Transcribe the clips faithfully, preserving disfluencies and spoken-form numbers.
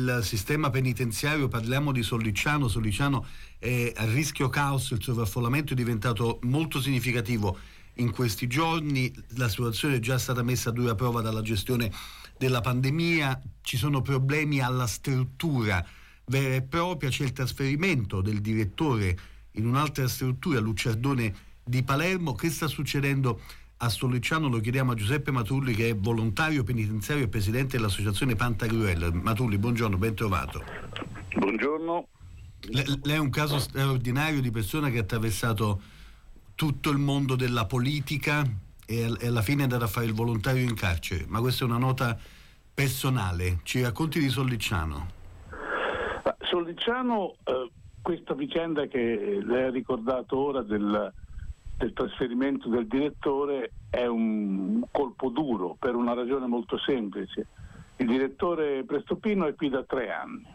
del sistema penitenziario, parliamo di Sollicciano. Sollicciano è a rischio caos, il sovraffollamento è diventato molto significativo in questi giorni, la situazione è già stata messa a dura prova dalla gestione della pandemia, ci sono problemi alla struttura vera e propria, c'è il trasferimento del direttore in un'altra struttura, Lucciardone di Palermo. Che sta succedendo a Sollicciano? Lo chiediamo a Giuseppe Matulli, che è volontario penitenziario e presidente dell'associazione Pantagruel. Matulli, buongiorno, ben trovato. Buongiorno. Le- lei è un caso straordinario di persona che ha attraversato tutto il mondo della politica e, e alla fine è andato a fare il volontario in carcere, ma questa è una nota personale. Ci racconti di Sollicciano? Sollicciano, eh, questa vicenda che lei ha ricordato ora del, del trasferimento del direttore è un colpo duro per una ragione molto semplice. Il direttore Prestopino è qui da tre anni.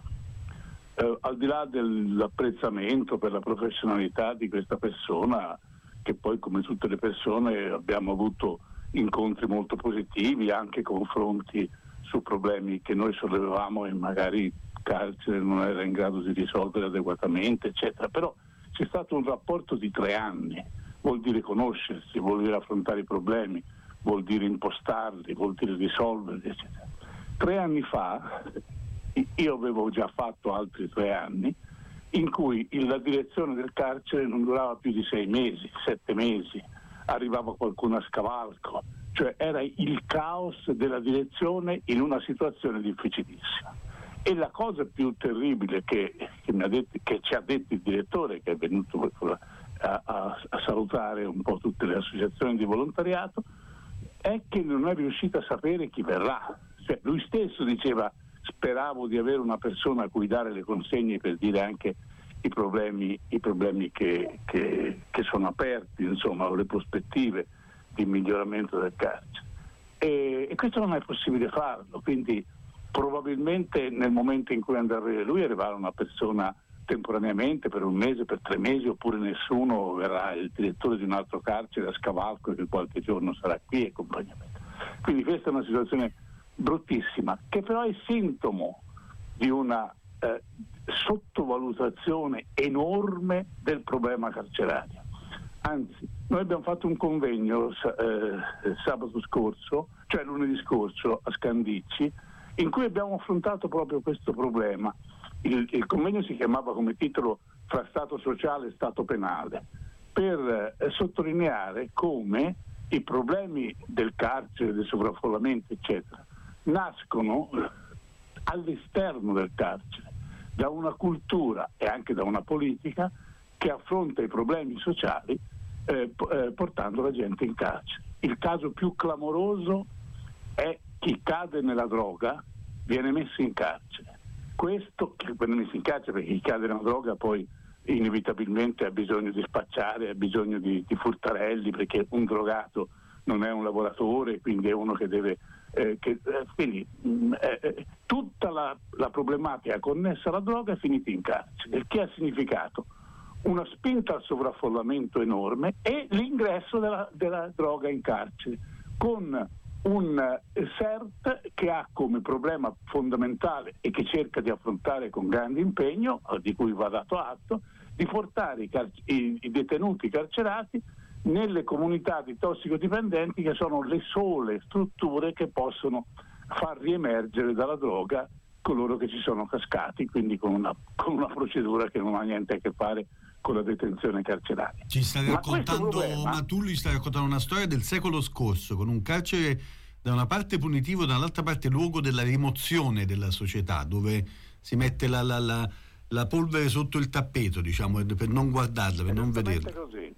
Eh, al di là dell'apprezzamento per la professionalità di questa persona, che poi come tutte le persone abbiamo avuto incontri molto positivi, anche confronti su problemi che noi sollevavamo e magari il carcere non era in grado di risolvere adeguatamente, eccetera. Però c'è stato un rapporto di tre anni, vuol dire conoscersi, vuol dire affrontare i problemi, vuol dire impostarli, vuol dire risolverli, eccetera. Tre anni fa, io avevo già fatto altri tre anni, in cui la direzione del carcere non durava più di sei mesi, sette mesi, arrivava qualcuno a scavalco, cioè era il caos della direzione in una situazione difficilissima. E la cosa più terribile che, che, mi ha detto, che ci ha detto il direttore, che è venuto a, a, a salutare un po' tutte le associazioni di volontariato, è che non è riuscito a sapere chi verrà. Cioè, lui stesso diceva: speravo di avere una persona a cui dare le consegne per dire anche i problemi, i problemi che, che, che sono aperti, insomma, o le prospettive di miglioramento del carcere. E, e questo non è possibile farlo, quindi probabilmente nel momento in cui andrà a vedere lui arriverà una persona temporaneamente per un mese, per tre mesi, oppure nessuno, verrà il direttore di un altro carcere a scavalco che qualche giorno sarà qui e compagnia. Quindi questa è una situazione bruttissima, che però è sintomo di una eh, sottovalutazione enorme del problema carcerario. Anzi, noi abbiamo fatto un convegno eh, sabato scorso, cioè lunedì scorso a Scandicci, in cui abbiamo affrontato proprio questo problema. Il, il convegno si chiamava come titolo Fra Stato sociale e Stato penale, per eh, sottolineare come i problemi del carcere, del sovraffollamento, eccetera, nascono all'esterno del carcere, da una cultura e anche da una politica che affronta i problemi sociali eh, eh, portando la gente in carcere. Il caso più clamoroso è chi cade nella droga viene messo in carcere. Questo che viene messo in carcere perché chi cade nella droga poi inevitabilmente ha bisogno di spacciare, ha bisogno di, di furtarelli, perché un drogato non è un lavoratore, quindi è uno che deve eh, che, eh, quindi mh, eh, tutta la, la problematica connessa alla droga è finita in carcere, il che ha significato una spinta al sovraffollamento enorme e l'ingresso della, della droga in carcere, con un eh, C E R T che ha come problema fondamentale e che cerca di affrontare con grande impegno, di cui va dato atto, di portare i, car- i, i detenuti carcerati nelle comunità di tossicodipendenti, che sono le sole strutture che possono far riemergere dalla droga coloro che ci sono cascati, quindi con una, con una procedura che non ha niente a che fare con la detenzione carceraria. Ci stai Ma raccontando, problema... ma tu gli stai raccontando una storia del secolo scorso, con un carcere da una parte punitivo, dall'altra parte luogo della rimozione della società, dove si mette la, la, la, la polvere sotto il tappeto, diciamo, per non guardarla, per non vederla. Così.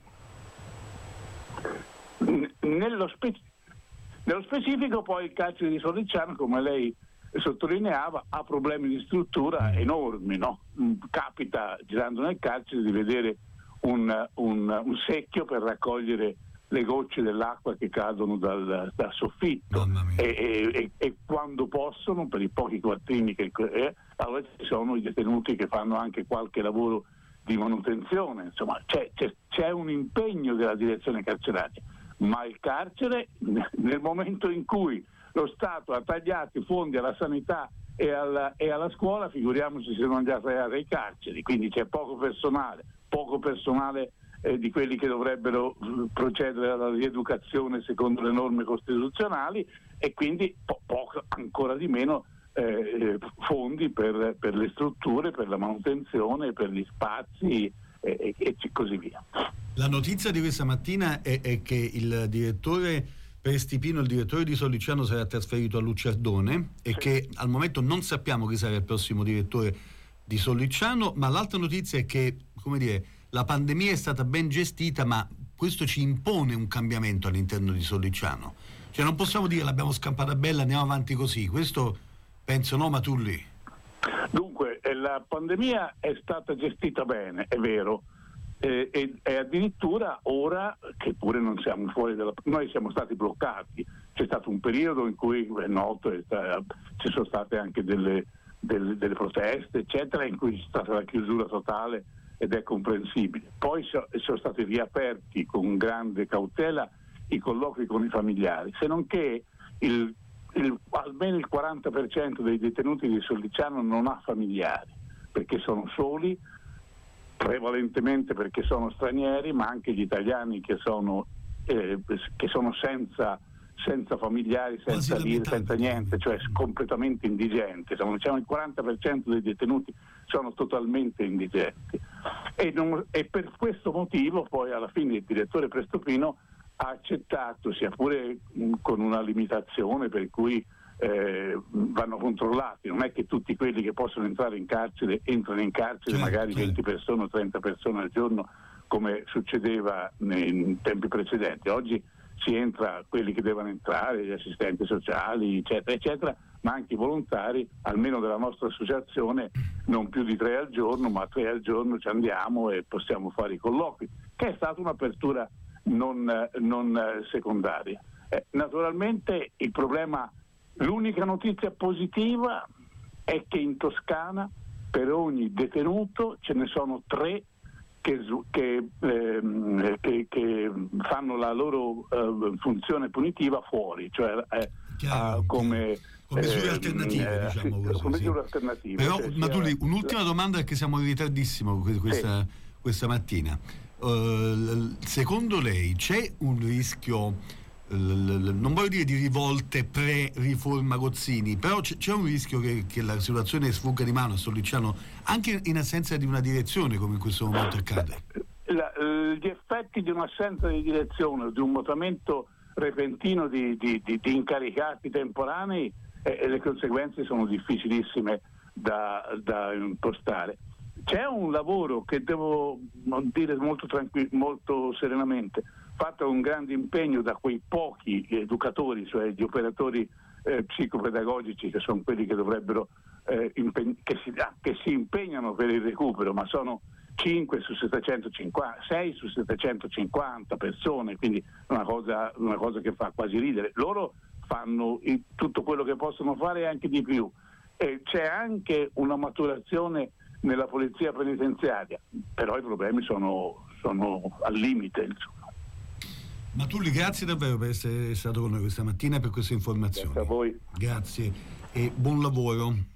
Nello, spe- nello specifico poi il carcere di Sollicciano, come lei sottolineava, ha problemi di struttura enormi, no? Capita girando nel carcere di vedere un, un, un secchio per raccogliere le gocce dell'acqua che cadono dal, dal soffitto e, e, e quando possono, per i pochi quattrini che eh, allora ci sono i detenuti che fanno anche qualche lavoro di manutenzione, insomma c'è, c'è, c'è un impegno della direzione carceraria, ma il carcere nel momento in cui lo Stato ha tagliato i fondi alla sanità e alla, e alla scuola, figuriamoci se non andiamo a creare i carceri, quindi c'è poco personale, poco personale eh, di quelli che dovrebbero procedere alla rieducazione secondo le norme costituzionali, e quindi po- poco, ancora di meno eh, fondi per, per le strutture, per la manutenzione, per gli spazi e, e, e così via. La notizia di questa mattina è, è che il direttore Prestipino, il direttore di Sollicciano, sarà trasferito a Luciardone e sì. che al momento non sappiamo chi sarà il prossimo direttore di Sollicciano, ma l'altra notizia è che, come dire, la pandemia è stata ben gestita, ma questo ci impone un cambiamento all'interno di Sollicciano. Cioè non possiamo dire l'abbiamo scampata bella, andiamo avanti così. Questo penso, no, Matulli? Dunque, la pandemia è stata gestita bene, è vero. E, e, e addirittura ora che pure non siamo fuori dalla, noi siamo stati bloccati, c'è stato un periodo in cui è noto, è sta, ci sono state anche delle, delle, delle proteste eccetera, in cui c'è stata la chiusura totale ed è comprensibile. Poi so, sono stati riaperti con grande cautela i colloqui con i familiari, se non che il, il, almeno il quaranta per cento dei detenuti di Sollicciano non ha familiari perché sono soli, prevalentemente perché sono stranieri, ma anche gli italiani che sono, eh, che sono senza, senza familiari, senza lire, senza niente, cioè completamente indigenti. Diciamo, il quaranta per cento dei detenuti sono totalmente indigenti. E, non, e per questo motivo poi alla fine il direttore Prestopino ha accettato, sia pure mh, con una limitazione per cui Eh, vanno controllati, non è che tutti quelli che possono entrare in carcere entrano in carcere, certo, magari venti persone o trenta persone al giorno come succedeva in tempi precedenti. Oggi si entra quelli che devono entrare, gli assistenti sociali eccetera eccetera, ma anche i volontari, almeno della nostra associazione, non più di tre al giorno, ma tre al giorno ci andiamo e possiamo fare i colloqui, che è stata un'apertura non, non secondaria. Eh, naturalmente il problema, l'unica notizia positiva è che in Toscana per ogni detenuto ce ne sono tre che, che, ehm, che, che fanno la loro eh, funzione punitiva fuori, cioè eh, Chiaro, come, con misure eh, alternative, eh, diciamo sì, così. con misure Sì. alternative. Però, cioè, Matulli, sia... un'ultima domanda perché siamo in ritardissimo questa, sì. questa mattina. Uh, secondo lei c'è un rischio, non voglio dire di rivolte pre-riforma Gozzini, però c'è, c'è un rischio che, che la situazione sfugga di mano a Sollicciano anche in assenza di una direzione, come in questo momento accade? La, gli effetti di un'assenza di direzione, di un mutamento repentino di, di, di, di incaricati temporanei, e, e le conseguenze sono difficilissime da, da impostare. C'è un lavoro che devo dire molto tranquill- molto serenamente, fatto un grande impegno da quei pochi educatori, cioè gli operatori eh, psicopedagogici, che sono quelli che dovrebbero eh, impeg- che, si, ah, che si impegnano per il recupero, ma sono cinque su settecentocinquanta, sei su settecentocinquanta persone, quindi una cosa, una cosa che fa quasi ridere. Loro fanno il, tutto quello che possono fare e anche di più. E c'è anche una maturazione nella polizia penitenziaria, però i problemi sono, sono al limite, insomma. Matulli, grazie davvero per essere stato con noi questa mattina e per queste informazioni. Grazie a voi. Grazie e buon lavoro.